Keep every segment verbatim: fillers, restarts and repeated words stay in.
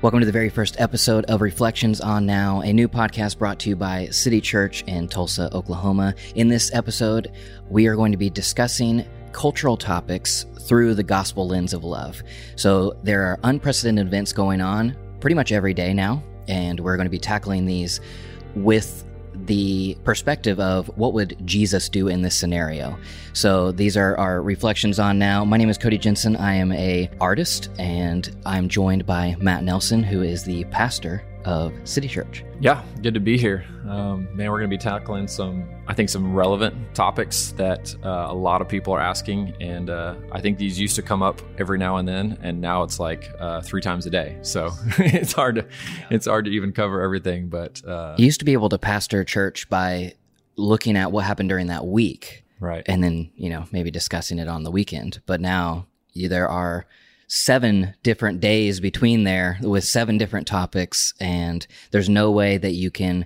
Welcome to the very first episode of Reflections on Now, a new podcast brought to you by City Church in Tulsa, Oklahoma. In this episode, we are going to be discussing cultural topics through the gospel lens of love. So there are unprecedented events going on pretty much every day now, and we're going to be tackling these with the perspective of what would Jesus do in this scenario. So these are our reflections on now. My name is Cody Jensen. I am a artist, and I'm joined by Matt Nelson, who is the pastor of City Church. Yeah, good to be here. Um, man, we're going to be tackling some, I think, some relevant topics that uh, a lot of people are asking. And uh, I think these used to come up every now and then, and now it's like uh, three times a day. So it's hard to, it's hard to even cover everything. But uh, you used to be able to pastor a church by looking at what happened during that week, right? And then, you know, maybe discussing it on the weekend. But now you, there are seven different days between there with seven different topics, and there's no way that you can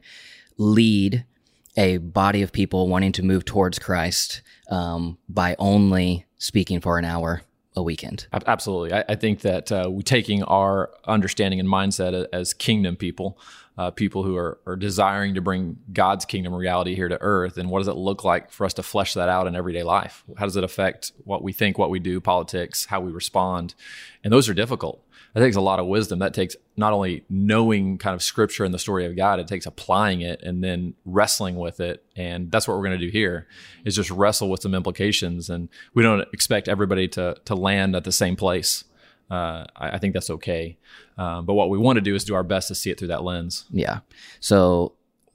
lead a body of people wanting to move towards Christ um, by only speaking for an hour a weekend. Absolutely. I, I think that uh, we taking our understanding and mindset as kingdom people, uh, people who are, are desiring to bring God's kingdom reality here to earth, and what does it look like for us to flesh that out in everyday life? How does it affect what we think, what we do, politics, how we respond? And those are difficult. That takes a lot of wisdom. That takes not only knowing kind of scripture and the story of God, it takes applying it and then wrestling with it. And that's what we're going to do here, is just wrestle with some implications. And we don't expect everybody to to land at the same place. Uh, I, I think that's okay. Um, but what we want to do is do our best to see it through that lens. Yeah. So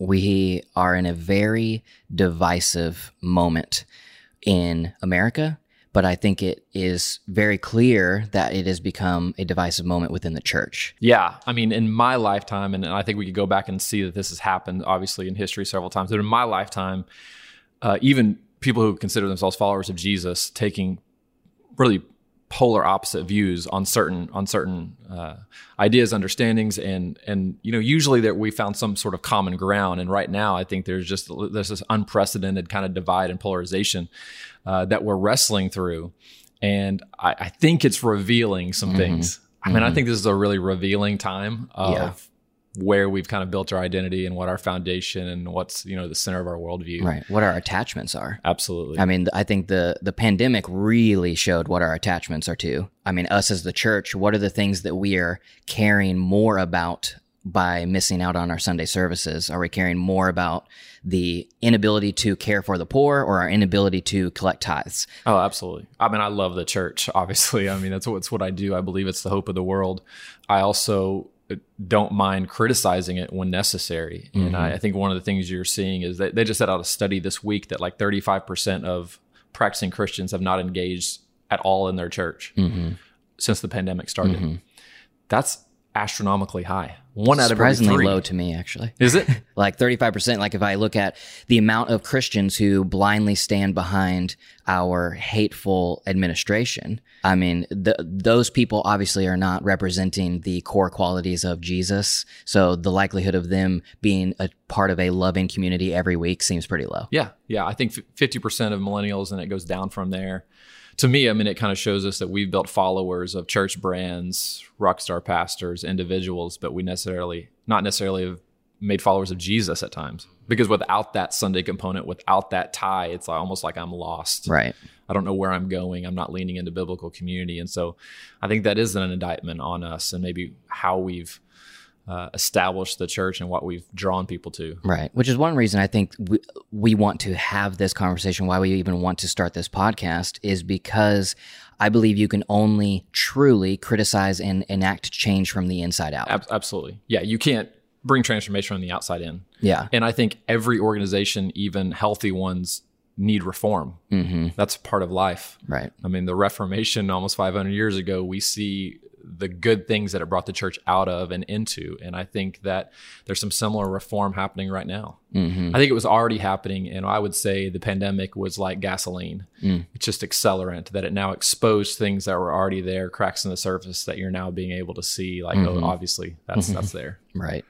we are in a very divisive moment in America, but I think it is very clear that it has become a divisive moment within the church. Yeah. I mean, in my lifetime, and I think we could go back and see that this has happened, obviously, in history several times, but in my lifetime, uh, even people who consider themselves followers of Jesus taking really polar opposite views on certain on certain uh, ideas, understandings, and and you know usually that we found some sort of common ground. And right now, I think there's just there's this unprecedented kind of divide and polarization uh, that we're wrestling through, and I, I think it's revealing some mm-hmm. things. I mean, mm-hmm. I think this is a really revealing time of yeah. where we've kind of built our identity and what our foundation and what's, you know, the center of our worldview. Right. What our attachments are. Absolutely. I mean, I think the, the pandemic really showed what our attachments are to. I mean, us as the church, what are the things that we are caring more about by missing out on our Sunday services? Are we caring more about the inability to care for the poor, or our inability to collect tithes? Oh, absolutely. I mean, I love the church, obviously. I mean, that's what, it's what I do. I believe it's the hope of the world. I also don't mind criticizing it when necessary. Mm-hmm. And I, I think one of the things you're seeing is that they just set out a study this week that like thirty-five percent of practicing Christians have not engaged at all in their church mm-hmm. since the pandemic started. Mm-hmm. That's astronomically high. One out of every three. Surprisingly low to me, actually. Is it? Like thirty-five percent. Like if I look at the amount of Christians who blindly stand behind our hateful administration, I mean, the, those people obviously are not representing the core qualities of Jesus. So the likelihood of them being a part of a loving community every week seems pretty low. Yeah. Yeah. I think fifty percent of millennials, and it goes down from there. To me, I mean, it kind of shows us that we've built followers of church brands, rockstar pastors, individuals, but we necessarily, not necessarily have made followers of Jesus at times. Because without that Sunday component, without that tie, it's almost like I'm lost. Right. I don't know where I'm going. I'm not leaning into biblical community. And so I think that is an indictment on us and maybe how we've Uh, established the church and what we've drawn people to. Right. Which is one reason I think we, we want to have this conversation, why we even want to start this podcast, is because I believe you can only truly criticize and enact change from the inside out. Ab- absolutely. Yeah. You can't bring transformation from the outside in. Yeah. And I think every organization, even healthy ones, need reform. Mm-hmm. That's part of life. Right. I mean, the Reformation almost five hundred years ago, we see the good things that it brought the church out of and into. And I think that there's some similar reform happening right now. Mm-hmm. I think it was already happening. And I would say the pandemic was like gasoline. Mm. It's just accelerant, that it now exposed things that were already there, cracks in the surface that you're now being able to see, like, mm-hmm. oh, obviously that's, mm-hmm. that's there. Right.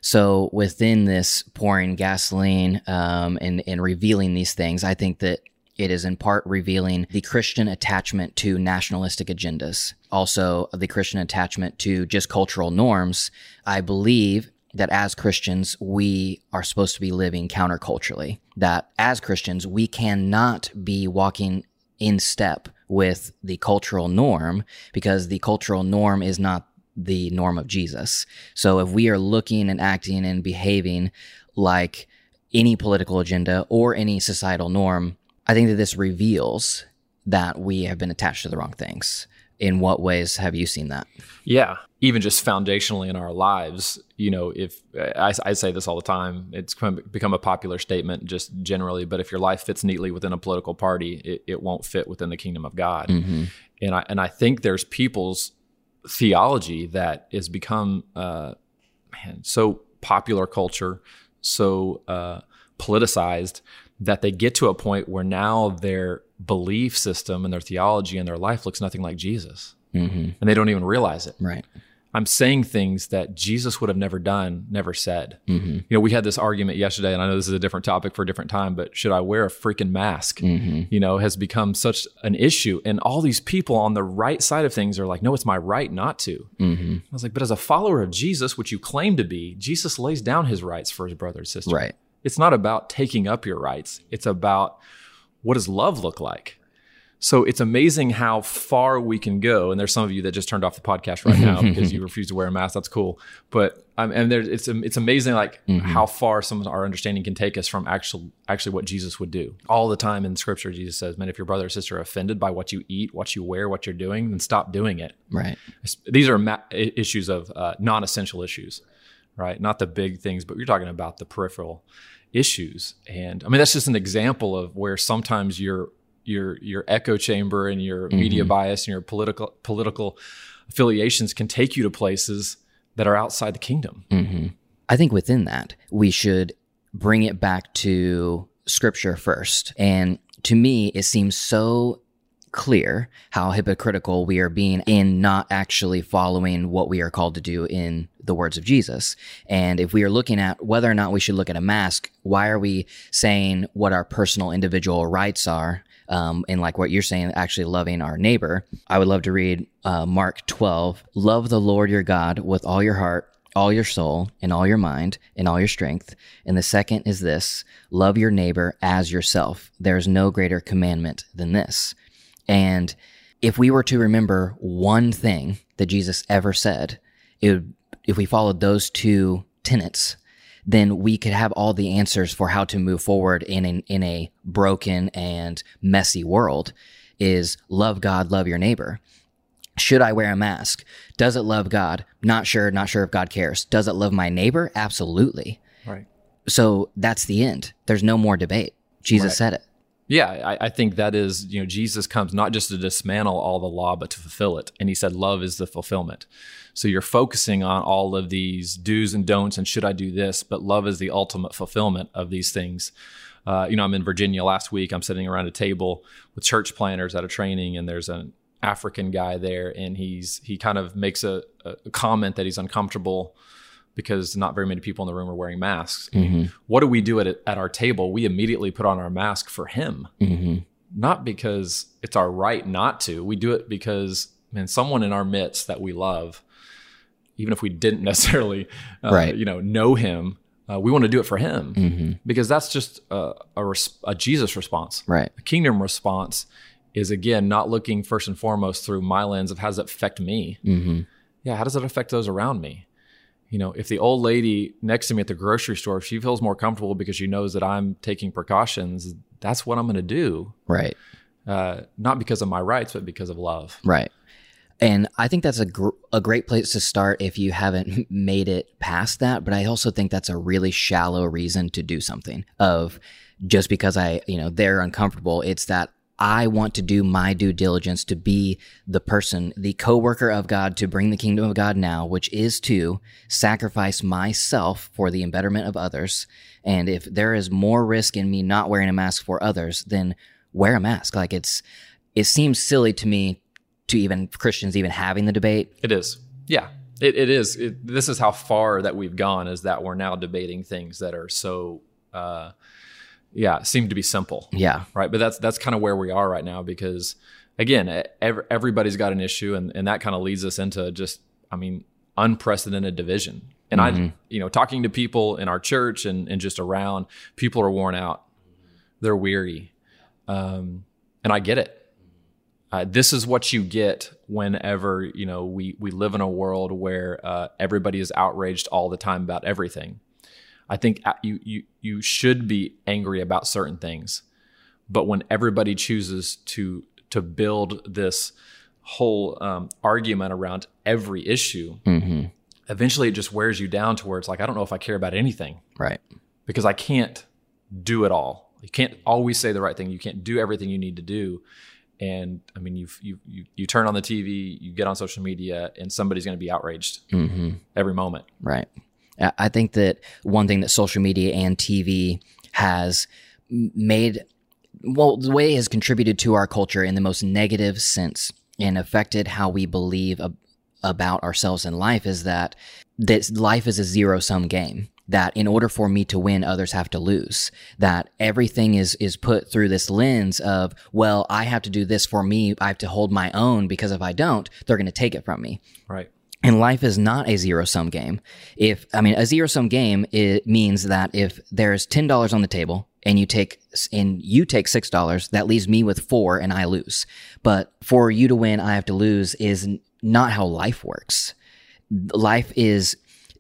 So within this pouring gasoline um, and, and revealing these things, I think that It is in part revealing the Christian attachment to nationalistic agendas, also the Christian attachment to just cultural norms. I believe that as Christians, we are supposed to be living counterculturally, that as Christians, we cannot be walking in step with the cultural norm because the cultural norm is not the norm of Jesus. So if we are looking and acting and behaving like any political agenda or any societal norm, I think that this reveals that we have been attached to the wrong things. In what ways have you seen that? Yeah, even just foundationally in our lives, you know, if I, I say this all the time, it's become a popular statement just generally, but if your life fits neatly within a political party, it, it won't fit within the kingdom of God. Mm-hmm. And I and I think there's people's theology that has become uh, man, so popular culture, so uh, politicized, that they get to a point where now their belief system and their theology and their life looks nothing like Jesus. Mm-hmm. And they don't even realize it. Right. I'm saying things that Jesus would have never done, never said. Mm-hmm. You know, we had this argument yesterday, and I know this is a different topic for a different time, but should I wear a freaking mask? Mm-hmm. You know, has become such an issue. And all these people on the right side of things are like, no, it's my right not to. Mm-hmm. I was like, but as a follower of Jesus, which you claim to be, Jesus lays down his rights for his brother and sister. Right. It's not about taking up your rights. It's about what does love look like? So it's amazing how far we can go. And there's some of you that just turned off the podcast right now because you refuse to wear a mask. That's cool. But um, and there's it's it's amazing like mm-hmm. how far some of our understanding can take us from actual actually what Jesus would do. All the time in Scripture, Jesus says, "Man, if your brother or sister are offended by what you eat, what you wear, what you're doing, then stop doing it." Right. These are ma- issues of uh, non-essential issues, right? Not the big things, but you're talking about the peripheral issues. And I mean, that's just an example of where sometimes you're your your echo chamber and your mm-hmm. media bias and your political political affiliations can take you to places that are outside the kingdom. Mm-hmm. I think within that, we should bring it back to Scripture first. And to me, it seems so clear how hypocritical we are being in not actually following what we are called to do in the words of Jesus. And if we are looking at whether or not we should look at a mask, why are we saying what our personal individual rights are? Um, and like what you're saying, actually loving our neighbor. I would love to read uh, Mark twelve. Love the Lord your God with all your heart, all your soul, and all your mind, and all your strength. And the second is this, love your neighbor as yourself. There is no greater commandment than this. And if we were to remember one thing that Jesus ever said, it would, if we followed those two tenets, then we could have all the answers for how to move forward in an, in a broken and messy world, is love God, love your neighbor. Should I wear a mask? Does it love God? Not sure, not sure if God cares. Does it love my neighbor? Absolutely. Right. So that's the end. There's no more debate. Jesus Right. said it. Yeah, I, I think that is, you know, Jesus comes not just to dismantle all the law, but to fulfill it. And he said, love is the fulfillment. So you're focusing on all of these do's and don'ts and should I do this, but love is the ultimate fulfillment of these things. Uh, you know, I'm in Virginia last week. I'm sitting around a table with church planners at a training, and there's an African guy there, and he's he kind of makes a, a comment that he's uncomfortable because not very many people in the room are wearing masks. Mm-hmm. What do we do at at our table? We immediately put on our mask for him, mm-hmm. not because it's our right not to. We do it because, man, someone in our midst that we love, even if we didn't necessarily, uh, right. you know, know him, uh, we want to do it for him mm-hmm. because that's just a, a, res- a Jesus response. Right. A kingdom response is, again, not looking first and foremost through my lens of how does it affect me? Mm-hmm. Yeah, how does it affect those around me? You know, if the old lady next to me at the grocery store, if she feels more comfortable because she knows that I'm taking precautions, that's what I'm going to do. Right. Uh, not because of my rights, but because of love. Right. And I think that's a gr- a great place to start if you haven't made it past that. But I also think that's a really shallow reason to do something of just because I, you know, they're uncomfortable. It's that I want to do my due diligence to be the person, the co-worker of God, to bring the kingdom of God now, which is to sacrifice myself for the betterment of others. And if there is more risk in me not wearing a mask for others, then wear a mask. Like it's, it seems silly to me to even Christians even having the debate. It is. Yeah, it, it is. It, this is how far that we've gone, is that we're now debating things that are so, uh, yeah, seem to be simple. Yeah. Right. But that's, that's kind of where we are right now, because again, every, everybody's got an issue, and, and that kind of leads us into just, I mean, unprecedented division. And mm-hmm. I, you know, talking to people in our church and, and just around, people are worn out. They're weary. Um, and I get it. Uh, this is what you get whenever, you know, we, we live in a world where uh, everybody is outraged all the time about everything. I think you, you, you should be angry about certain things, but when everybody chooses to, to build this whole um, argument around every issue, mm-hmm. eventually it just wears you down to where it's like, I don't know if I care about anything. Right. Because I can't do it all. You can't always say the right thing. You can't do everything you need to do. And I mean, you you you you turn on the T V, you get on social media, and somebody's going to be outraged mm-hmm. every moment. Right. I think that one thing that social media and T V has made, well, the way it has contributed to our culture in the most negative sense and affected how we believe ab- about ourselves in life is that that life is a zero-sum game. That in order for me to win, others have to lose. That everything is is put through this lens of, well, I have to do this for me. I have to hold my own, because if I don't, they're going to take it from me. Right. And life is not a zero-sum game. If I mean, a zero-sum game, it means that if there's ten dollars on the table and you take and you take six dollars, that leaves me with four and I lose. But for you to win, I have to lose is not how life works. Life is...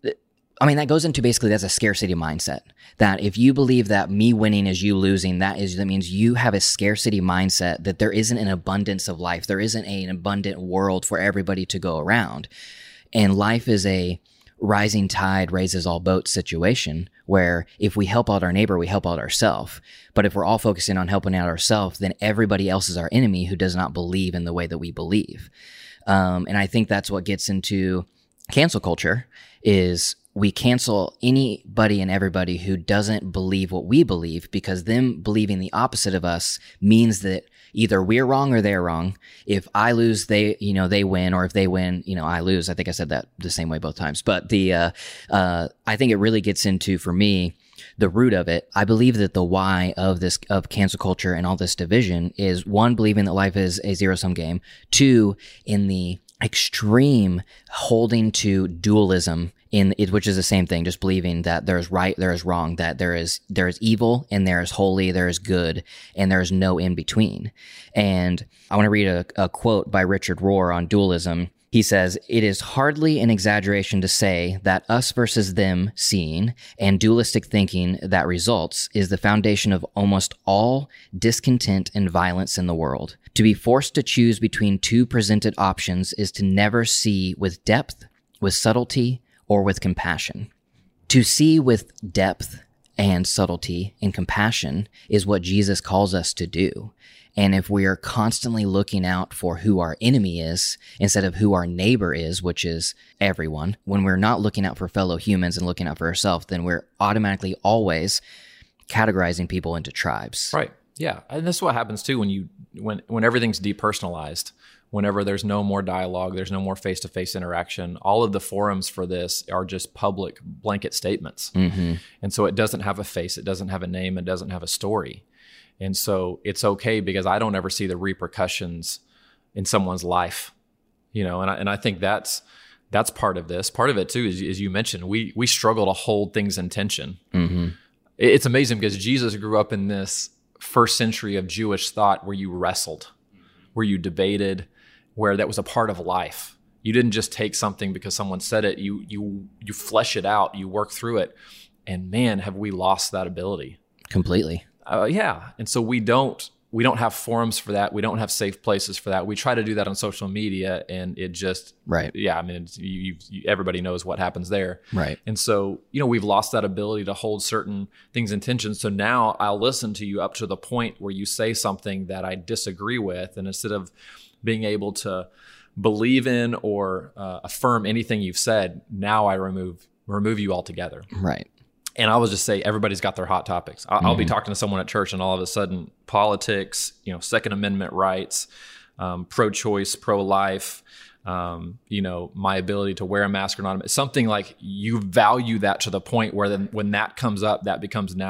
I mean, that goes into basically that's a scarcity mindset. That if you believe that me winning is you losing, that is that means you have a scarcity mindset, that there isn't an abundance of life. There isn't a, an abundant world for everybody to go around. And life is a rising tide raises all boats situation where if we help out our neighbor, we help out ourselves. But if we're all focusing on helping out ourselves, then everybody else is our enemy who does not believe in the way that we believe. Um, and I think that's what gets into cancel culture is we cancel anybody and everybody who doesn't believe what we believe, because them believing the opposite of us means that either we're wrong or they're wrong. If I lose, they, you know, they win, or if they win, you know, I lose. I think I said that the same way both times. But the, uh, uh, I think it really gets into, for me, the root of it. I believe that the why of this, of cancel culture and all this division is, one, believing that life is a zero-sum game. Two, in the extreme holding to dualism, in it, which is the same thing, just believing that there is right, there is wrong, that there is there is evil and there is holy, there is good, and there is no in between. And I want to read a, a quote by Richard Rohr on dualism. He says, "It is hardly an exaggeration to say that us versus them seeing and dualistic thinking that results is the foundation of almost all discontent and violence in the world. To be forced to choose between two presented options is to never see with depth, with subtlety, or with compassion. To see with depth and subtlety and compassion is what Jesus calls us to do. And if we are constantly looking out for who our enemy is instead of who our neighbor is, which is everyone, when we're not looking out for fellow humans and looking out for ourselves, then we're automatically always categorizing people into tribes." Right. Yeah. And this is what happens too when you when when everything's depersonalized. Whenever there's no more dialogue, there's no more face-to-face interaction, all of the forums for this are just public blanket statements. Mm-hmm. And so it doesn't have a face, it doesn't have a name, it doesn't have a story. And so it's okay because I don't ever see the repercussions in someone's life, you know, and I, and I think that's that's part of this. Part of it too, is, as you mentioned, we we struggle to hold things in tension. Mm-hmm. It's amazing because Jesus grew up in this first century of Jewish thought where you wrestled, where you debated, where that was a part of life. You didn't just take something because someone said it. You you you flesh it out. You work through it. And man, have we lost that ability completely? Uh, yeah. And so we don't we don't have forums for that. We don't have safe places for that. We try to do that on social media, and it just right. Yeah, I mean, it's, you, you, everybody knows what happens there. Right. And so you know we've lost that ability to hold certain things in tension. So now I'll listen to you up to the point where you say something that I disagree with, and instead of being able to believe in or uh, affirm anything you've said, now I remove remove you altogether. Right. And I will just say, everybody's got their hot topics. I'll, mm-hmm. I'll be talking to someone at church, and all of a sudden, politics, you know, Second Amendment rights, um, pro-choice, pro-life, um, you know, my ability to wear a mask or not, something like you value that to the point where then when that comes up, that becomes now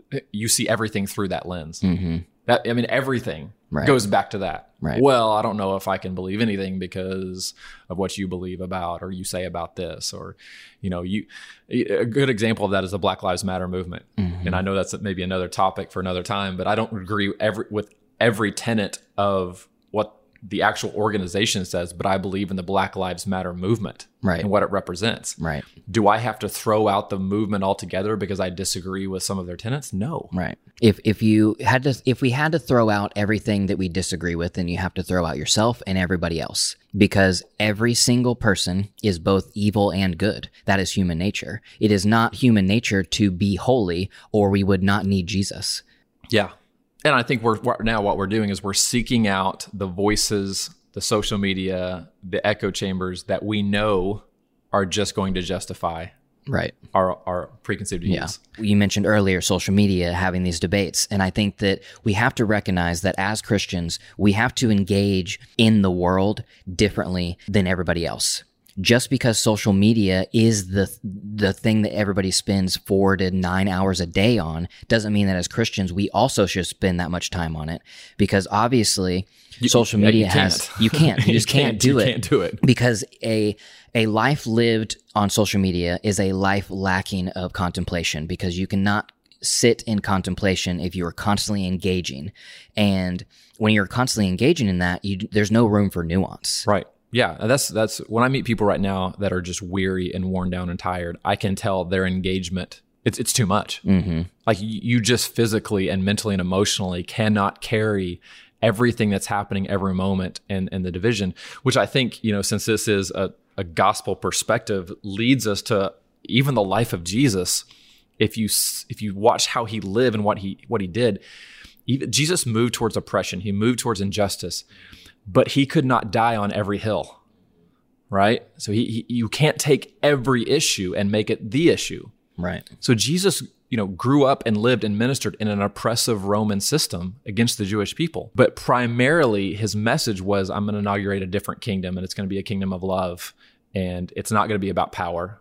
you see everything through that lens. Mm-hmm. That I mean, everything Right. goes back to that. Right. Well, I don't know if I can believe anything because of what you believe about or you say about this, or, you know, you. A good example of that is the Black Lives Matter movement, Mm-hmm. and I know that's maybe another topic for another time, but I don't agree every, with every tenet of what the actual organization says, but I believe in the Black Lives Matter movement Right. and what it represents. Right. Do I have to throw out the movement altogether because I disagree with some of their tenets? No. Right. If if you had to if we had to throw out everything that we disagree with, then you have to throw out yourself and everybody else, because every single person is both evil and good. That is human nature. It is not human nature to be holy, or we would not need Jesus. Yeah. And I think we're, we're now what we're doing is we're seeking out the voices, the social media, the echo chambers that we know are just going to justify Right. our, our preconceived views. Yeah. You mentioned earlier social media having these debates. And I think that we have to recognize that as Christians, we have to engage in the world differently than everybody else. Just because social media is the the thing that everybody spends four to nine hours a day on doesn't mean that as Christians, we also should spend that much time on it. Because obviously, You- social yeah, media you has, can't. you can't, you just can't, can't- do you it. can't do it. Because a a life lived on social media is a life lacking of contemplation, because you cannot sit in contemplation if you are constantly engaging. And when you're constantly engaging in that, you, there's no room for nuance. Right. Yeah. And That's, that's when I meet people right now that are just weary and worn down and tired, I can tell their engagement, it's, it's too much. Mm-hmm. Like you you just physically and mentally and emotionally cannot carry everything that's happening every moment and, and the division, which I think, you know, since this is a, a gospel perspective, leads us to even the life of Jesus. If you, s- if you watch how he lived and what he, what he did, even, Jesus moved towards oppression. He moved towards injustice, but he could not die on every hill, right? So he, he you can't take every issue and make it the issue. Right. So Jesus, you know, grew up and lived and ministered in an oppressive Roman system against the Jewish people. But primarily his message was, I'm going to inaugurate a different kingdom, and it's going to be a kingdom of love. And it's not going to be about power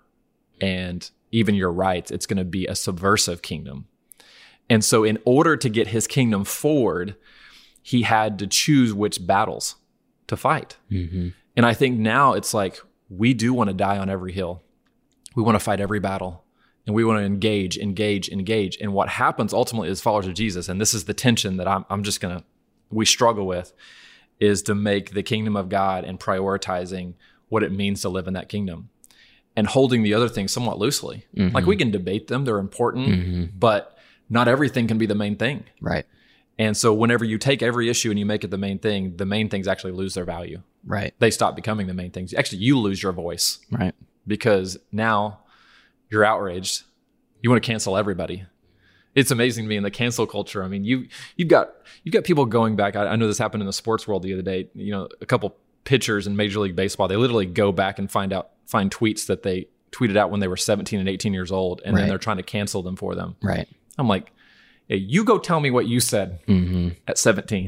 and even your rights. It's going to be a subversive kingdom. And so in order to get his kingdom forward, he had to choose which battles to fight. Mm-hmm. And I think now it's like, we do want to die on every hill. We want to fight every battle. And we want to engage, engage, engage. And what happens ultimately as followers of Jesus, and this is the tension that I'm, I'm just going to, we struggle with, is to make the kingdom of God and prioritizing what it means to live in that kingdom and holding the other things somewhat loosely. Mm-hmm. Like we can debate them, they're important, Mm-hmm. but not everything can be the main thing. Right. And so whenever you take every issue and you make it the main thing, the main things actually lose their value. Right. They stop becoming the main things. Actually, you lose your voice Right. because now you're outraged. You want to cancel everybody. It's amazing to me in the cancel culture. I mean, you you've got you've got people going back. I, I know this happened in the sports world the other day. You know, a couple pitchers in Major League Baseball, they literally go back and find out find tweets that they tweeted out when they were seventeen and eighteen years old, and Right. then they're trying to cancel them for them. Right. I'm like, hey, you go tell me what you said Mm-hmm. at seventeen.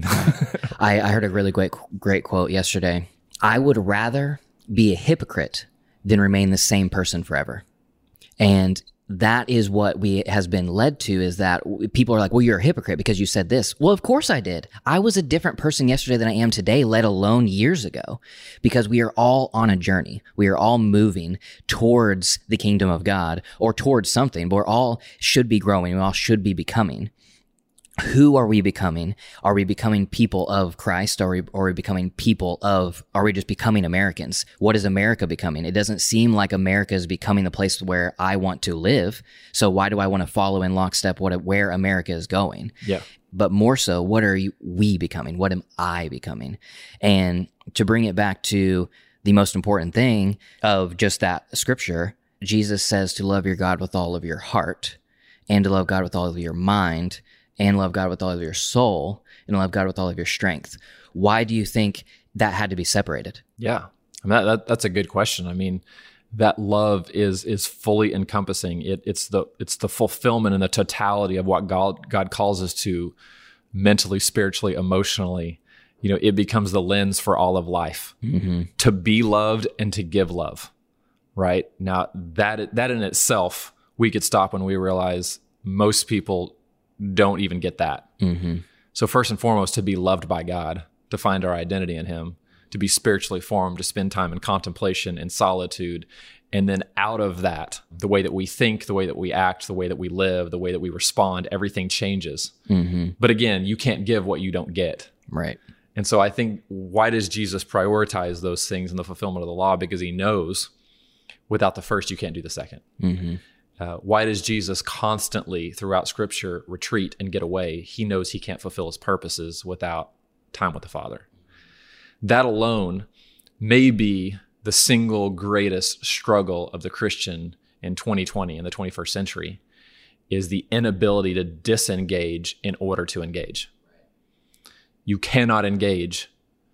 I, I heard a really great great quote yesterday. I would rather be a hypocrite than remain the same person forever. And that is what we has been led to, is that people are like, well, you're a hypocrite because you said this. Well, of course I did. I was a different person yesterday than I am today, let alone years ago, because we are all on a journey. We are all moving towards the kingdom of God or towards something, but we're all should be growing. We all should be becoming. Who are we becoming? Are we becoming people of Christ? Are we, are we becoming people of, are we just becoming Americans? What is America becoming? It doesn't seem like America is becoming the place where I want to live. So why do I want to follow in lockstep what, where America is going? Yeah. But more so, what are you, we becoming? What am I becoming? And to bring it back to the most important thing of just that scripture, Jesus says to love your God with all of your heart, and to love God with all of your mind, and love God with all of your soul, and love God with all of your strength. Why do you think that had to be separated? Yeah. I mean, that, that, that's a good question. I mean, that love is is fully encompassing. It, it's the it's the fulfillment and the totality of what God God calls us to, mentally, spiritually, emotionally. You know, it becomes the lens for all of life. Mm-hmm. To be loved and to give love. Right? Now, that that in itself, we could stop when we realize most people don't even get that. Mm-hmm. So first and foremost, to be loved by God, to find our identity in him, to be spiritually formed, to spend time in contemplation and solitude. And then out of that, the way that we think, the way that we act, the way that we live, the way that we respond, everything changes. Mm-hmm. But again, you can't give what you don't get. Right. And so I think, why does Jesus prioritize those things in the fulfillment of the law? Because he knows without the first, you can't do the second. Mm-hmm. Uh, why does Jesus constantly throughout Scripture retreat and get away? He knows he can't fulfill his purposes without time with the Father. That alone may be the single greatest struggle of the Christian in twenty twenty, in the twenty-first century, is the inability to disengage in order to engage. You cannot engage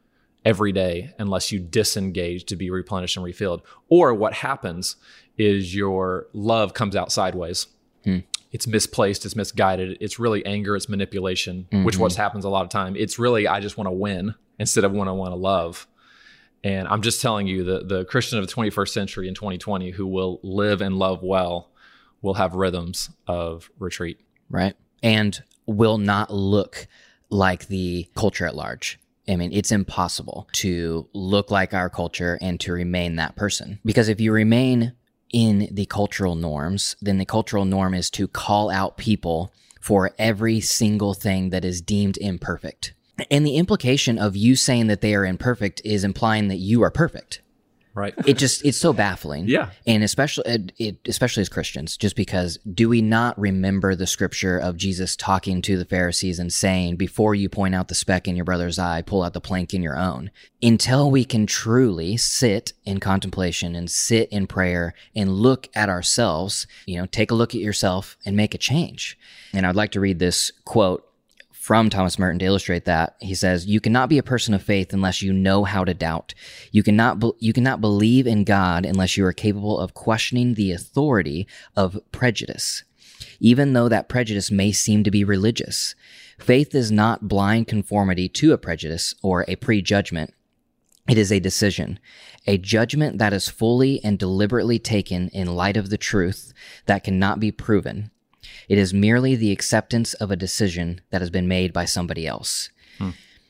every day unless you disengage to be replenished and refilled. Or what happens is your love comes out sideways. Hmm. It's misplaced, it's misguided, it's really anger, it's manipulation, Mm-hmm. which what happens a lot of time. It's really, I just want to win instead of when I want to love. And I'm just telling you, the, the Christian of the twenty-first century in twenty twenty who will live and love well will have rhythms of retreat. Right. And will not look like the culture at large. I mean, it's impossible to look like our culture and to remain that person. Because if you remain in the cultural norms, then the cultural norm is to call out people for every single thing that is deemed imperfect. And the implication of you saying that they are imperfect is implying that you are perfect. Right. It just, it's so baffling. Yeah. And especially, it, it, especially as Christians, just because do we not remember the scripture of Jesus talking to the Pharisees and saying, before you point out the speck in your brother's eye, pull out the plank in your own? Until we can truly sit in contemplation and sit in prayer and look at ourselves, you know, take a look at yourself and make a change. And I'd like to read this quote from Thomas Merton to illustrate that. He says, "You cannot be a person of faith unless you know how to doubt. You cannot be- you cannot believe in God unless you are capable of questioning the authority of prejudice, even though that prejudice may seem to be religious. Faith is not blind conformity to a prejudice or a prejudgment. It is a decision, a judgment that is fully and deliberately taken in light of the truth that cannot be proven. It is merely the acceptance of a decision that has been made by somebody else." Hmm.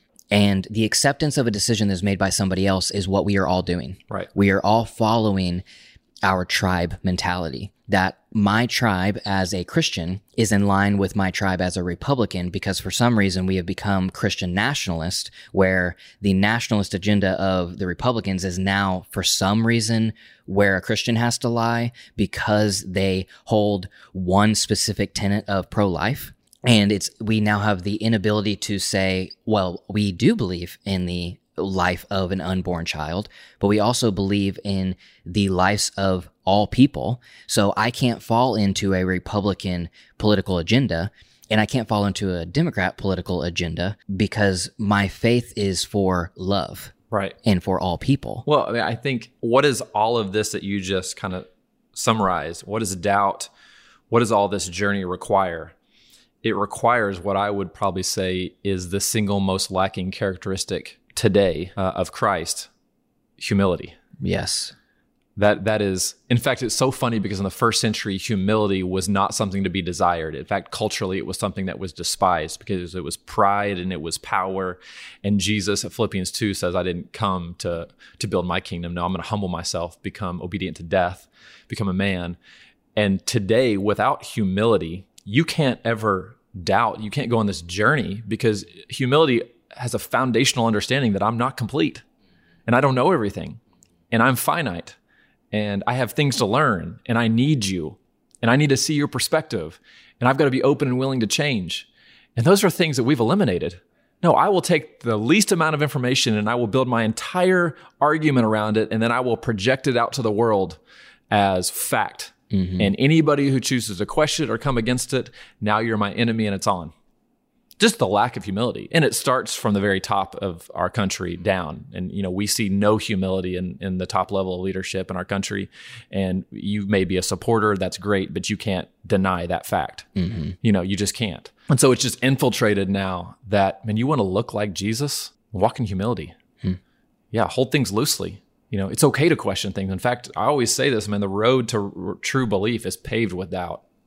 And the acceptance of a decision that is made by somebody else is what we are all doing. Right. We are all following our tribe mentality, that my tribe as a Christian is in line with my tribe as a Republican, because for some reason we have become Christian nationalist, where the nationalist agenda of the Republicans is now, for some reason, where a Christian has to lie because they hold one specific tenet of pro-life. And it's, we now have the inability to say, well, we do believe in the life of an unborn child, but we also believe in the lives of all people. So I can't fall into a Republican political agenda, and I can't fall into a Democrat political agenda, because my faith is for love. Right. And for all people. Well, I mean, I think, what is all of this that you just kind of summarized? What is doubt? What does all this journey require? It requires what I would probably say is the single most lacking characteristic today uh, of Christ: humility. Yes. That that is, in fact, it's so funny because in the first century, humility was not something to be desired. In fact, culturally, it was something that was despised because it was pride and it was power. And Jesus at Philippians two says, "I didn't come to, to build my kingdom. No, I'm going to humble myself, become obedient to death, become a man." And today, without humility, you can't ever doubt. You can't go on this journey, because humility has a foundational understanding that I'm not complete and I don't know everything and I'm finite. And I have things to learn, and I need you, and I need to see your perspective, and I've got to be open and willing to change. And those are things that we've eliminated. No, I will take the least amount of information and I will build my entire argument around it, and then I will project it out to the world as fact. Mm-hmm. And anybody who chooses to question it or come against it, now you're my enemy and it's on. Just the lack of humility. And it starts from the very top of our country down. And, you know, we see no humility in, in the top level of leadership in our country. And you may be a supporter, that's great, but you can't deny that fact. Mm-hmm. You know, you just can't. And so it's just infiltrated now that, man, you want to look like Jesus? Walk in humility. Hmm. Yeah, hold things loosely. You know, it's okay to question things. In fact, I always say this, man, the road to r- true belief is paved with doubt.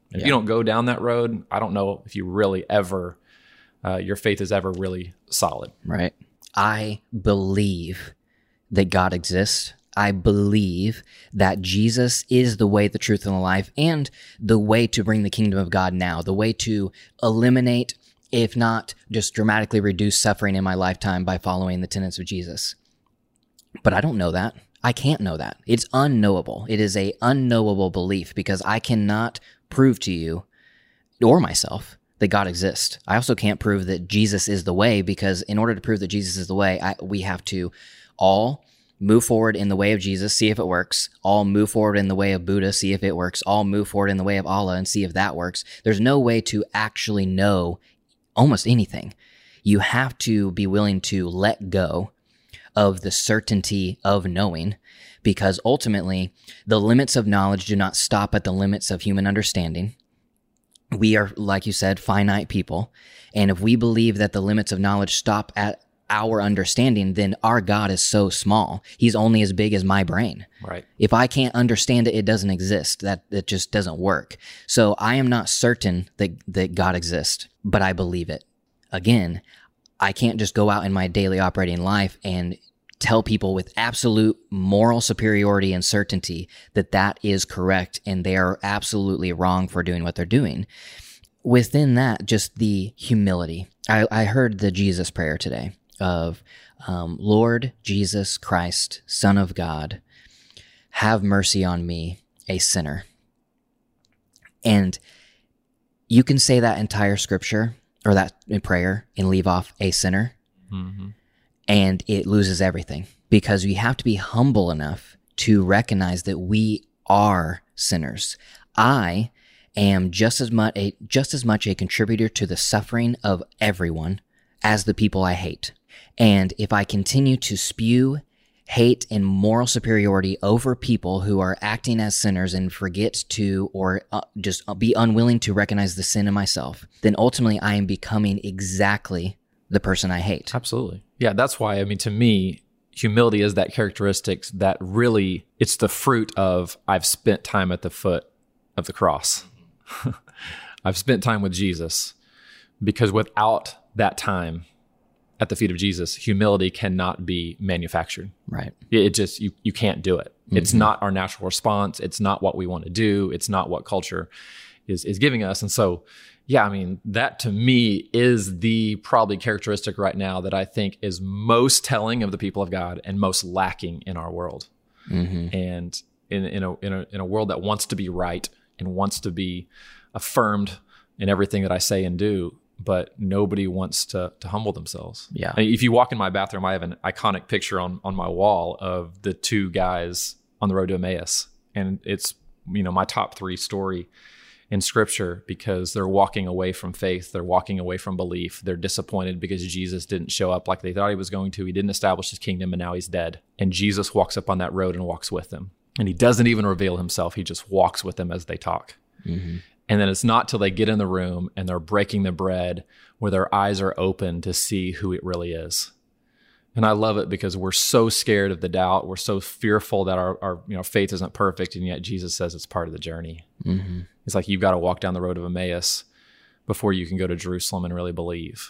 If Yeah. you don't go down that road, I don't know if you really ever, uh, your faith is ever really solid. Right. I believe that God exists. I believe that Jesus is the way, the truth, and the life, and the way to bring the kingdom of God now, the way to eliminate, if not just dramatically reduce suffering in my lifetime by following the tenets of Jesus. But I don't know that. I can't know that. It's unknowable. It is a unknowable belief because I cannot prove to you or myself that God exists. I also can't prove that Jesus is the way because in order to prove that Jesus is the way, I, we have to all move forward in the way of Jesus, see if it works. All move forward in the way of Buddha, see if it works. All move forward in the way of Allah and see if that works. There's no way to actually know almost anything. You have to be willing to let go of the certainty of knowing, because ultimately the limits of knowledge do not stop at the limits of human understanding. We are, like you said, finite people. And if we believe that the limits of knowledge stop at our understanding, then our God is so small. He's only as big as my brain. Right. If I can't understand it, it doesn't exist. That it just doesn't work. So I am not certain that, that God exists, but I believe it. Again, I can't just go out in my daily operating life and tell people with absolute moral superiority and certainty that that is correct and they are absolutely wrong for doing what they're doing. Within that, just the humility. I, I heard the Jesus prayer today of, um, Lord Jesus Christ, Son of God, have mercy on me, a sinner. And you can say that entire scripture or that in prayer and leave off a sinner. Mm-hmm. And it loses everything because we have to be humble enough to recognize that we are sinners. I am just as much a, just as much a contributor to the suffering of everyone as the people I hate. And if I continue to spew hate and moral superiority over people who are acting as sinners and forget to or uh, just be unwilling to recognize the sin in myself, then ultimately I am becoming exactly the person I hate. Absolutely. Yeah, that's why, I mean, to me, humility is that characteristic that really, it's the fruit of, I've spent time at the foot of the cross. I've spent time with Jesus, because without that time at the feet of Jesus, humility cannot be manufactured. Right. It just, you, you can't do it. Mm-hmm. It's not our natural response. It's not what we want to do. It's not what culture is, is giving us. And so, yeah, I mean, that to me is the probably characteristic right now that I think is most telling of the people of God and most lacking in our world. Mm-hmm. And in, in, a, in, a, in a world that wants to be right and wants to be affirmed in everything that I say and do, but nobody wants to to humble themselves. Yeah. I mean, if you walk in my bathroom, I have an iconic picture on, on my wall of the two guys on the road to Emmaus. And it's, you know, my top three story in scripture, because they're walking away from faith. They're walking away from belief. They're disappointed because Jesus didn't show up like they thought he was going to. He didn't establish his kingdom, and now he's dead. And Jesus walks up on that road and walks with them. And he doesn't even reveal himself. He just walks with them as they talk. Mm-hmm. And then it's not till they get in the room and they're breaking the bread where their eyes are open to see who it really is. And I love it because we're so scared of the doubt. We're so fearful that our, our you know faith isn't perfect, and yet Jesus says it's part of the journey. Mm-hmm. It's like you've got to walk down the road of Emmaus before you can go to Jerusalem and really believe.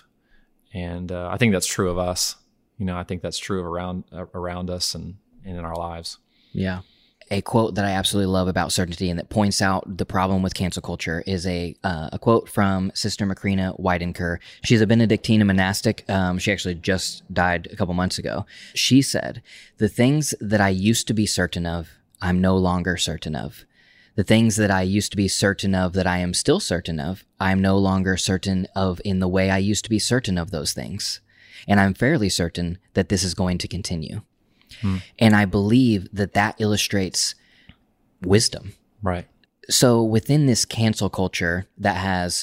And uh, I think that's true of us. You know, I think that's true of around uh, around us and, and in our lives. Yeah. A quote that I absolutely love about certainty and that points out the problem with cancel culture is a uh, a quote from Sister Macrina Widencur. She's a Benedictine monastic. Um, she actually just died a couple months ago. She said, "The things that I used to be certain of, I'm no longer certain of. The things that I used to be certain of that I am still certain of, I am no longer certain of in the way I used to be certain of those things. And I'm fairly certain that this is going to continue." Hmm. And I believe that that illustrates wisdom. Right. So within this cancel culture that has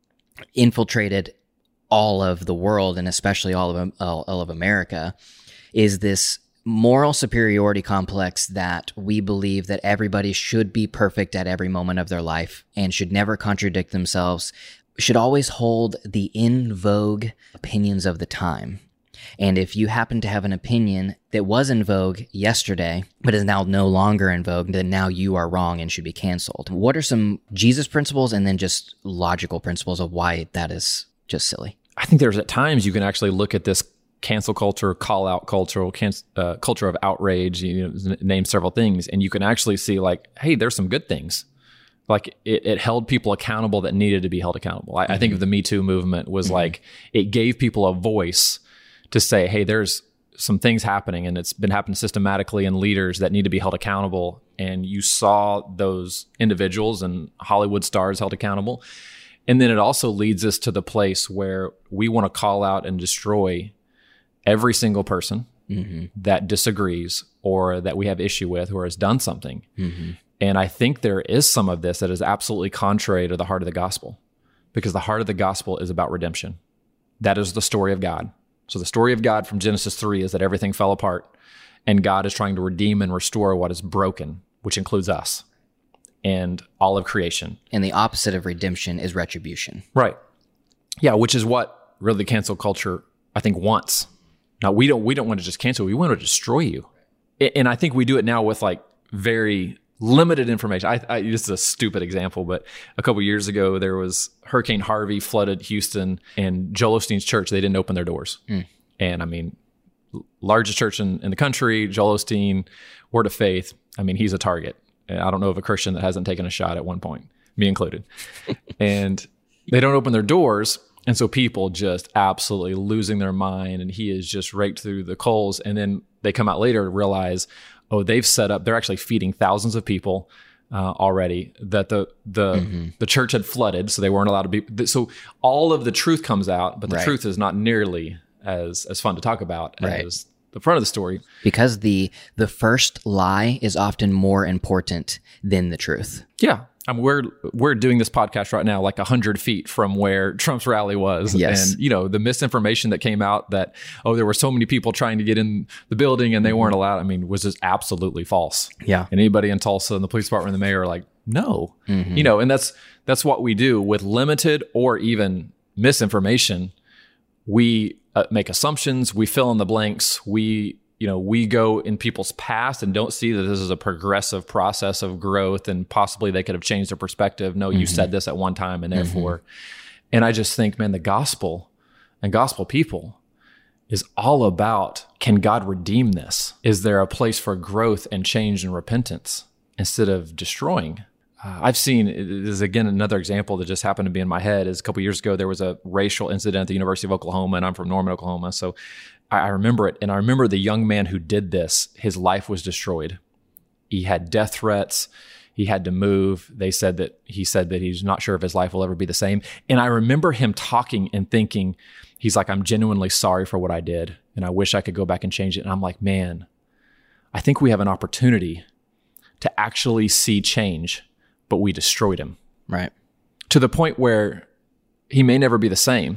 infiltrated all of the world, and especially all of all, all of America, is this moral superiority complex that we believe that everybody should be perfect at every moment of their life and should never contradict themselves, should always hold the in vogue opinions of the time. And if you happen to have an opinion that was in vogue yesterday, but is now no longer in vogue, then now you are wrong and should be canceled. What are some Jesus principles and then just logical principles of why that is just silly? I think there's at times you can actually look at this cancel culture, call out culture, can, uh, culture of outrage, you know, name several things, and you can actually see like, hey, there's some good things. Like it, it held people accountable that needed to be held accountable. I, mm-hmm. I think of the Me Too movement was mm-hmm. like, it gave people a voice to say, hey, there's some things happening and it's been happening systematically in leaders that need to be held accountable. And you saw those individuals and Hollywood stars held accountable. And then it also leads us to the place where we want to call out and destroy every single person mm-hmm. that disagrees or that we have issue with or has done something. Mm-hmm. And I think there is some of this that is absolutely contrary to the heart of the gospel, because the heart of the gospel is about redemption. That is the story of God. So the story of God from Genesis three is that everything fell apart and God is trying to redeem and restore what is broken, which includes us and all of creation. And the opposite of redemption is retribution. Right. Yeah, which is what really cancel culture, I think, wants. Now, we don't we don't want to just cancel. We want to destroy you. And I think we do it now with like very limited information. I, I this is a stupid example, but a couple of years ago, there was Hurricane Harvey flooded Houston, and Joel Osteen's church, they didn't open their doors. Mm. And I mean, largest church in, in the country, Joel Osteen, Word of Faith. I mean, he's a target. I don't know of a Christian that hasn't taken a shot at one point, me included. And they don't open their doors. And so people just absolutely losing their mind, and he is just raked through the coals. And then they come out later to realize, oh, they've set up, they're actually feeding thousands of people uh, already, that the the mm-hmm. the church had flooded, so they weren't allowed to be. So all of the truth comes out, but the right. truth is not nearly as as fun to talk about right. as the front of the story. Because the the first lie is often more important than the truth. Yeah. I mean, we're we're doing this podcast right now, like a hundred feet from where Trump's rally was, yes. and you know the misinformation that came out that oh there were so many people trying to get in the building and they mm-hmm. weren't allowed. I mean, was just absolutely false. Yeah, and anybody in Tulsa and the police department and the mayor are like, no, mm-hmm. you know, and that's that's what we do with limited or even misinformation. We uh, make assumptions, we fill in the blanks, we. You know, we go in people's past and don't see that this is a progressive process of growth and possibly they could have changed their perspective. No, mm-hmm. you said this at one time and therefore. Mm-hmm. And I just think, man, the gospel and gospel people is all about, can God redeem this? Is there a place for growth and change and repentance instead of destroying? Uh, I've seen, it is again, another example that just happened to be in my head is a couple of years ago, there was a racial incident at the University of Oklahoma, and I'm from Norman, Oklahoma. So I remember it. And I remember the young man who did this, his life was destroyed. He had death threats. He had to move. They said that he said that he's not sure if his life will ever be the same. And I remember him talking and thinking, he's like, I'm genuinely sorry for what I did. And I wish I could go back and change it. And I'm like, man, I think we have an opportunity to actually see change, but we destroyed him. Right. To the point where he may never be the same.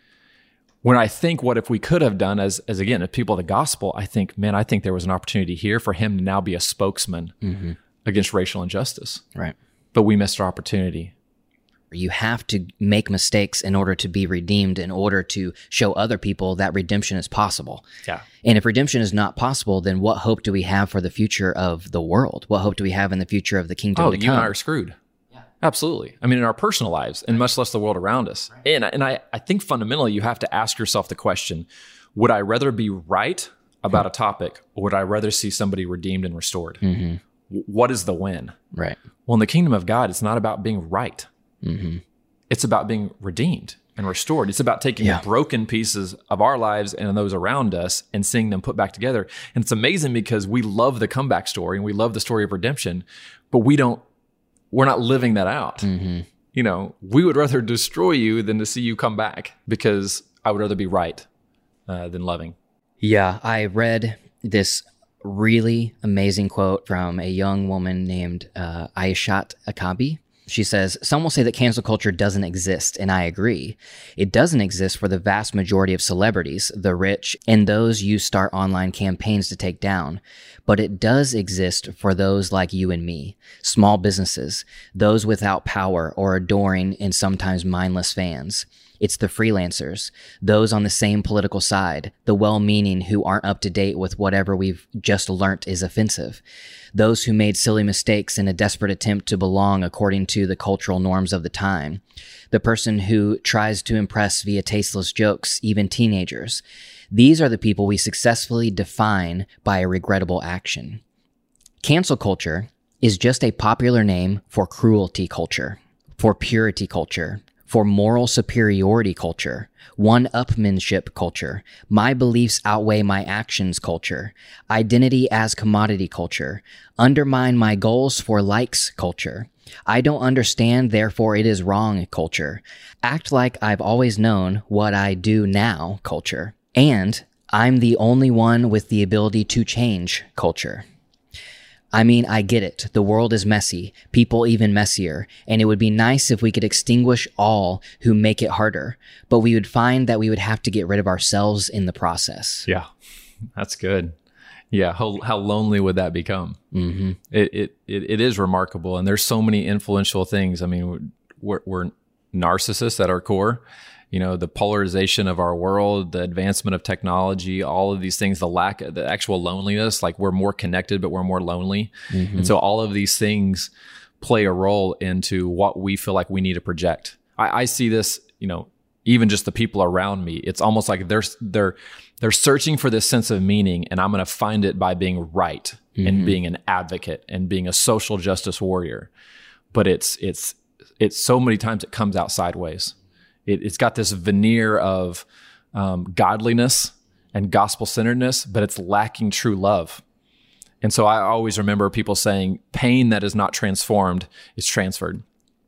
When I think what if we could have done as, as again, as people of the gospel, I think, man, I think there was an opportunity here for him to now be a spokesman mm-hmm. against racial injustice. Right. But we missed our opportunity. You have to make mistakes in order to be redeemed, in order to show other people that redemption is possible. Yeah. And if redemption is not possible, then what hope do we have for the future of the world? What hope do we have in the future of the kingdom oh, to come? You and I are screwed. Absolutely. I mean, in our personal lives and much less the world around us. And, and I, I think fundamentally you have to ask yourself the question, would I rather be right about a topic or would I rather see somebody redeemed and restored? Mm-hmm. W- what is the win? Right. Well, in the kingdom of God, it's not about being right. Mm-hmm. It's about being redeemed and restored. It's about taking yeah. the broken pieces of our lives and those around us and seeing them put back together. And it's amazing because we love the comeback story and we love the story of redemption, but we don't We're not living that out. Mm-hmm. You know, we would rather destroy you than to see you come back because I would rather be right uh, than loving. Yeah, I read this really amazing quote from a young woman named uh, Aishat Akabi. She says, some will say that cancel culture doesn't exist, and I agree. It doesn't exist for the vast majority of celebrities, the rich, and those you start online campaigns to take down. But it does exist for those like you and me, small businesses, those without power or adoring and sometimes mindless fans. It's the freelancers, those on the same political side, the well-meaning who aren't up to date with whatever we've just learnt is offensive, those who made silly mistakes in a desperate attempt to belong according to the cultural norms of the time, the person who tries to impress via tasteless jokes, even teenagers. These are the people we successfully define by a regrettable action. Cancel culture is just a popular name for cruelty culture, for purity culture, for moral superiority culture, one-upmanship culture, my beliefs outweigh my actions culture, identity as commodity culture, undermine my goals for likes culture, I don't understand, therefore it is wrong culture, act like I've always known what I do now culture, and I'm the only one with the ability to change culture. I mean, I get it. The world is messy, people even messier, and it would be nice if we could extinguish all who make it harder, but we would find that we would have to get rid of ourselves in the process. Yeah, that's good. Yeah, how, how lonely would that become? Mm-hmm. It, it it it is remarkable, and there's so many influential things. I mean, we're, we're narcissists at our core. You know, the polarization of our world, the advancement of technology, all of these things, the lack of the actual loneliness, like we're more connected, but we're more lonely. Mm-hmm. And so all of these things play a role into what we feel like we need to project. I, I see this, you know, even just the people around me, it's almost like they're, they're, they're searching for this sense of meaning, and I'm going to find it by being right mm-hmm. and being an advocate and being a social justice warrior. But it's, it's, it's so many times it comes out sideways. It, it's got this veneer of um, godliness and gospel-centeredness, but it's lacking true love. And so I always remember people saying, pain that is not transformed is transferred.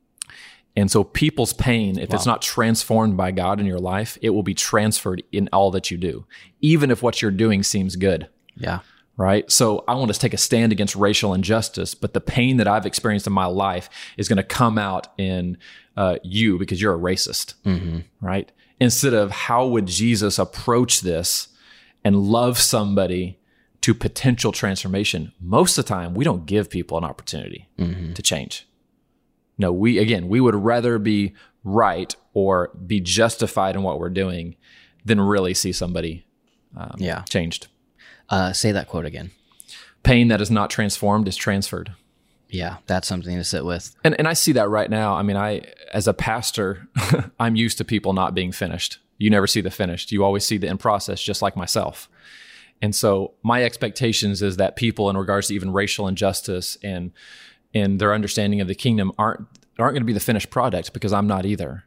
And so people's pain, if wow. it's not transformed by God in your life, it will be transferred in all that you do, even if what you're doing seems good. Yeah. Right? So I want to take a stand against racial injustice, but the pain that I've experienced in my life is going to come out in uh, you because you're a racist, mm-hmm. right? Instead of how would Jesus approach this and love somebody to potential transformation? Most of the time, we don't give people an opportunity mm-hmm. to change. No, we, again, we would rather be right or be justified in what we're doing than really see somebody um, yeah. changed. Uh, say that quote again. Pain that is not transformed is transferred. Yeah, that's something to sit with. And and I see that right now. I mean, I as a pastor, I'm used to people not being finished. You never see the finished. You always see the in process, just like myself. And so my expectations is that people, in regards to even racial injustice and and their understanding of the kingdom, aren't aren't going to be the finished product, because I'm not either.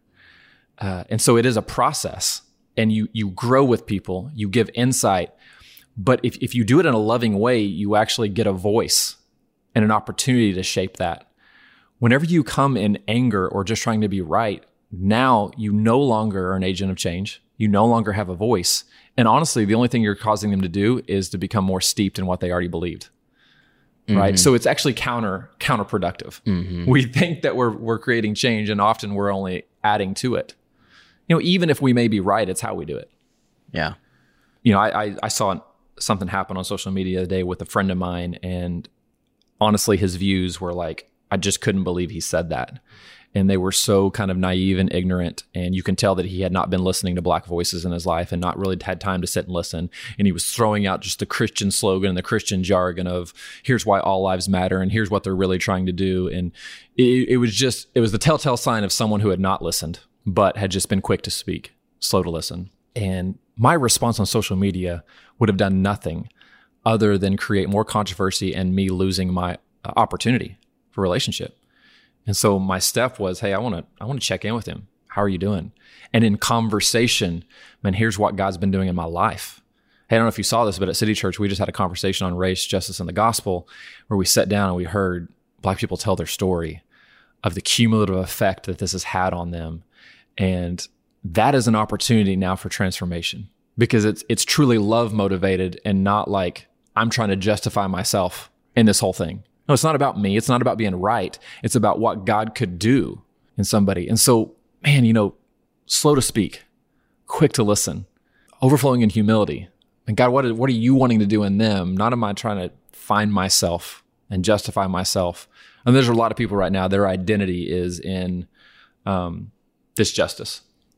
Uh, and so it is a process, and you you grow with people, you give insight. But if, if you do it in a loving way, you actually get a voice and an opportunity to shape that. Whenever you come in anger or just trying to be right, now you no longer are an agent of change. You no longer have a voice. And honestly, the only thing you're causing them to do is to become more steeped in what they already believed. Mm-hmm. Right? So it's actually counter counterproductive. Mm-hmm. We think that we're we're creating change, and often we're only adding to it. You know, even if we may be right, it's how we do it. Yeah. You know, I I, I saw an something happened on social media the other day with a friend of mine, and honestly, his views were like, I just couldn't believe he said that. And they were so kind of naive and ignorant. And you can tell that he had not been listening to Black voices in his life and not really had time to sit and listen. And he was throwing out just the Christian slogan and the Christian jargon of, here's why all lives matter, and here's what they're really trying to do. And it, it was just, it was the telltale sign of someone who had not listened, but had just been quick to speak, slow to listen. And my response on social media would have done nothing other than create more controversy and me losing my uh, opportunity for relationship. And so my step was, hey, I want to I want to check in with him. How are you doing? And in conversation, man, here's what God's been doing in my life. Hey, I don't know if you saw this, but at City Church, we just had a conversation on race, justice, and the gospel, where we sat down and we heard Black people tell their story of the cumulative effect that this has had on them. And that is an opportunity now for transformation, because it's it's truly love motivated and not like I'm trying to justify myself in this whole thing. No, it's not about me. It's not about being right. It's about what God could do in somebody. And so, man, you know, slow to speak, quick to listen, overflowing in humility. And God, what, what are you wanting to do in them? Not am I trying to find myself and justify myself. And there's a lot of people right now, their identity is in um, this justice.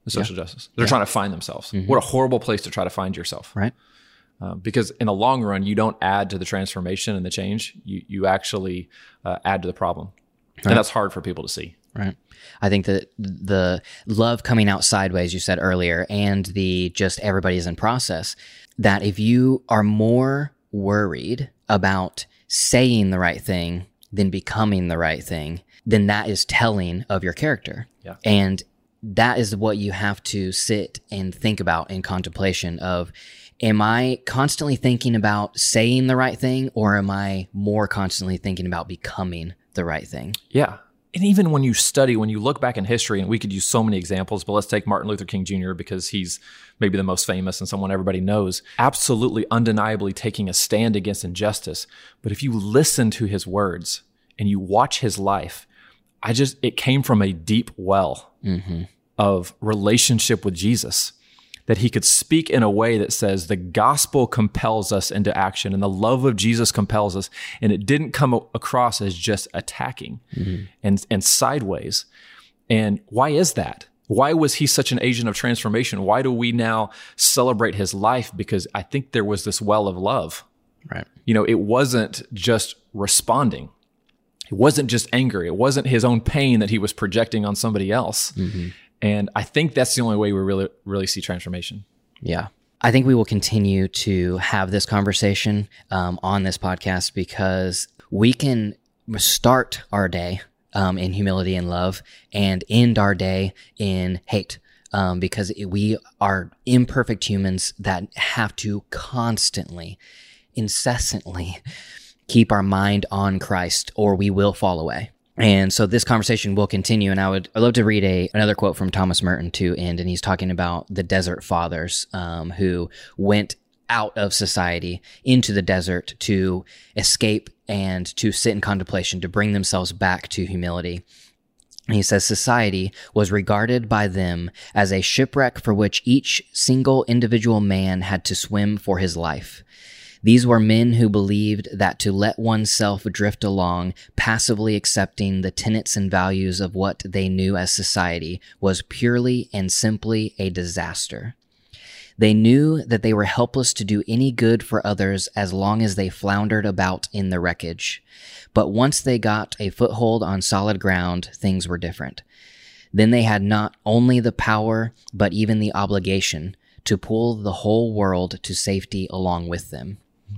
social Yeah. justice. They're Yeah. trying to find themselves. Mhm. What a horrible place to try to find yourself. Right. Uh, because in the long run, you don't add to the transformation and the change. You you actually uh, add to the problem. Right. And that's hard for people to see. Right. I think that the love coming out sideways, you said earlier, and the just everybody's in process, that if you are more worried about saying the right thing than becoming the right thing, then that is telling of your character. Yeah. And that is what you have to sit and think about in contemplation of, am I constantly thinking about saying the right thing, or am I more constantly thinking about becoming the right thing? Yeah. And even when you study, when you look back in history, and we could use so many examples, but let's take Martin Luther King Junior because he's maybe the most famous and someone everybody knows, absolutely undeniably taking a stand against injustice. But if you listen to his words and you watch his life, I just, it came from a deep well Mm-hmm. of relationship with Jesus, that he could speak in a way that says the gospel compels us into action and the love of Jesus compels us. And it didn't come across as just attacking mm-hmm. and, and sideways. And why is that? Why was he such an agent of transformation? Why do we now celebrate his life? Because I think there was this well of love. Right. You know, it wasn't just responding. It wasn't just anger. It wasn't his own pain that he was projecting on somebody else. Mm-hmm. And I think that's the only way we really, really see transformation. Yeah. I think we will continue to have this conversation um, on this podcast, because we can start our day um, in humility and love and end our day in hate, um, because it, we are imperfect humans that have to constantly, incessantly keep our mind on Christ, or we will fall away. And so this conversation will continue, and I would I'd love to read a another quote from Thomas Merton to end, and he's talking about the desert fathers um, who went out of society into the desert to escape and to sit in contemplation, to bring themselves back to humility. And he says, society was regarded by them as a shipwreck for which each single individual man had to swim for his life. These were men who believed that to let oneself drift along, passively accepting the tenets and values of what they knew as society, was purely and simply a disaster. They knew that they were helpless to do any good for others as long as they floundered about in the wreckage. But once they got a foothold on solid ground, things were different. Then they had not only the power, but even the obligation to pull the whole world to safety along with them.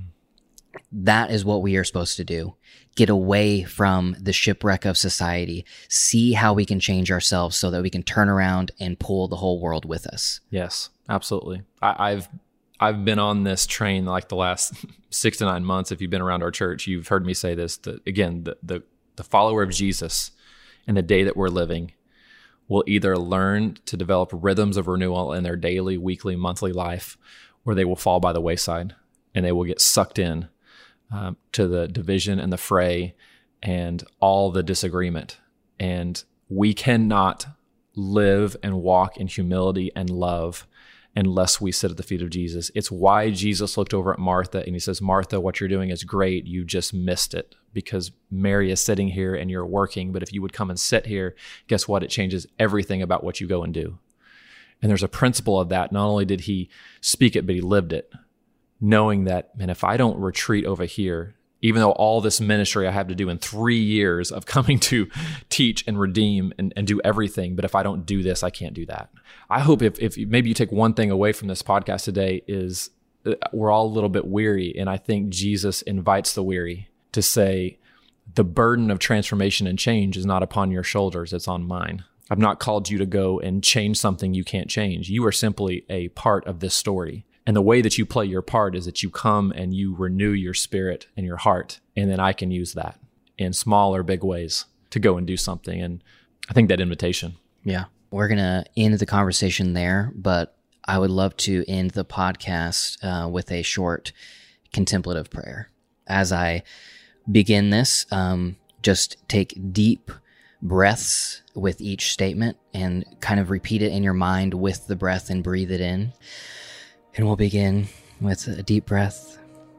That is what we are supposed to do. Get away from the shipwreck of society. See how we can change ourselves so that we can turn around and pull the whole world with us. Yes, absolutely. I, I've I've been on this train like the last six to nine months. If you've been around our church, you've heard me say this. That again, the, the the follower of Jesus in the day that we're living will either learn to develop rhythms of renewal in their daily, weekly, monthly life, or they will fall by the wayside and they will get sucked in Um, to the division and the fray and all the disagreement. And we cannot live and walk in humility and love unless we sit at the feet of Jesus. It's why Jesus looked over at Martha and he says, Martha, what you're doing is great. You just missed it because Mary is sitting here and you're working. But if you would come and sit here, guess what? It changes everything about what you go and do. And there's a principle of that. Not only did he speak it, but he lived it. Knowing that, man, if I don't retreat over here, even though all this ministry I have to do in three years of coming to teach and redeem and, and do everything, but if I don't do this, I can't do that. I hope if, if maybe you take one thing away from this podcast today is we're all a little bit weary. And I think Jesus invites the weary to say, the burden of transformation and change is not upon your shoulders, it's on mine. I've not called you to go and change something you can't change. You are simply a part of this story. And the way that you play your part is that you come and you renew your spirit and your heart. And then I can use that in small or big ways to go and do something. And I think that invitation. Yeah. We're going to end the conversation there, but I would love to end the podcast uh, with a short contemplative prayer. As I begin this, um, just take deep breaths with each statement and kind of repeat it in your mind with the breath and breathe it in. And we'll begin with a deep breath.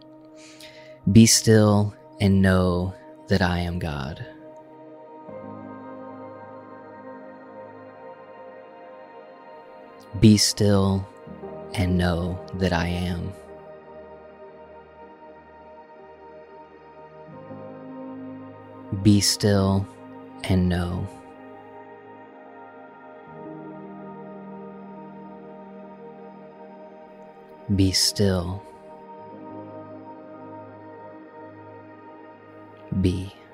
Be still and know that I am God. Be still and know that I am. Be still and know. Be still. Be.